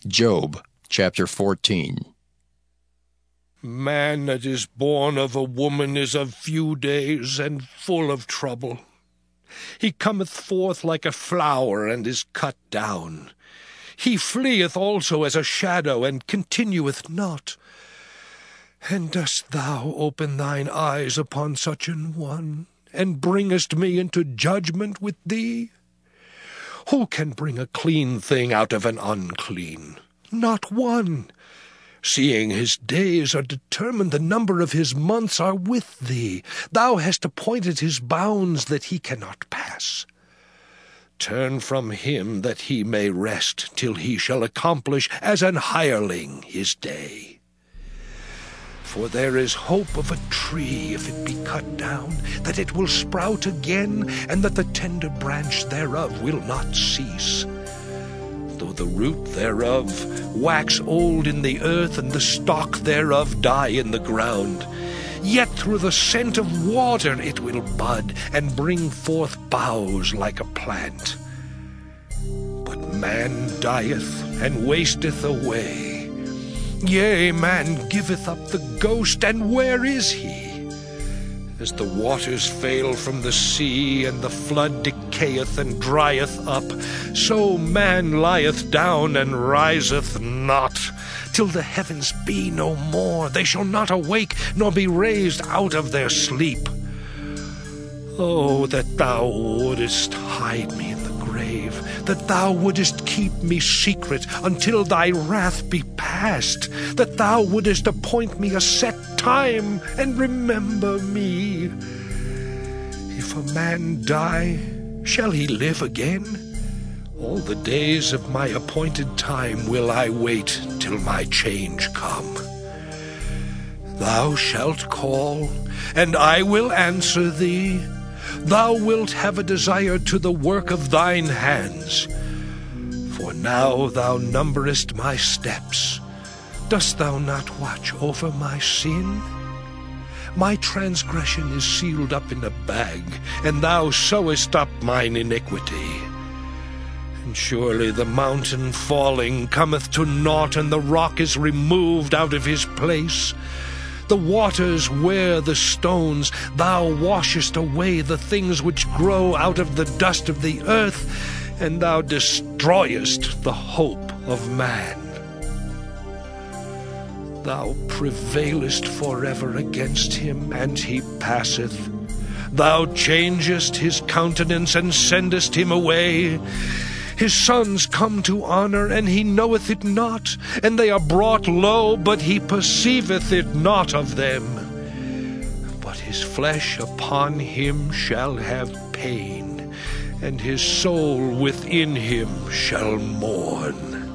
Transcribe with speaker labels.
Speaker 1: Job chapter 14.
Speaker 2: Man that is born of a woman is of few days, and full of trouble. He cometh forth like a flower, and is cut down. He fleeth also as a shadow, and continueth not. And dost thou open thine eyes upon such an one, and bringest me into judgment with thee? Who can bring a clean thing out of an unclean? Not one. Seeing his days are determined, the number of his months are with thee. Thou hast appointed his bounds that he cannot pass. Turn from him that he may rest, till he shall accomplish as an hireling his day. For there is hope of a tree, if it be cut down, that it will sprout again, and that the tender branch thereof will not cease. Though the root thereof wax old in the earth, and the stalk thereof die in the ground, yet through the scent of water it will bud, and bring forth boughs like a plant. But man dieth, and wasteth away. Yea, man giveth up the ghost, and where is he? As the waters fail from the sea, and the flood decayeth and drieth up, so man lieth down and riseth not. Till the heavens be no more, they shall not awake, nor be raised out of their sleep. Oh, that thou wouldest hide me in the grave, that thou wouldest keep me secret until thy wrath be past, that thou wouldest appoint me a set time, and remember me. If a man die, shall he live again? All the days of my appointed time will I wait till my change come. Thou shalt call, and I will answer thee. Thou wilt have a desire to the work of thine hands. For now thou numberest my steps. Dost thou not watch over my sin? My transgression is sealed up in a bag, and thou sewest up mine iniquity. And surely the mountain falling cometh to naught, and the rock is removed out of his place. The waters wear the stones. Thou washest away the things which grow out of the dust of the earth, and thou destroyest the hope of man. Thou prevailest forever against him, and he passeth. Thou changest his countenance, and sendest him away. His sons come to honor, and he knoweth it not, and they are brought low, but he perceiveth it not of them. But his flesh upon him shall have pain, and his soul within him shall mourn.